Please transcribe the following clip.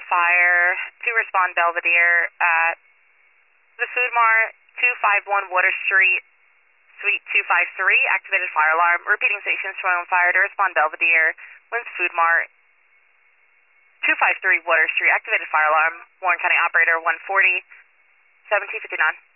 on fire. To respond Belvedere at the Food Mart, 251 Water Street, Suite 253. Activated fire alarm. Repeating station, showing on fire. To respond Belvedere, Lynn's Food Mart, 253 Water Street. Activated fire alarm. Warren County Operator 140, 1759.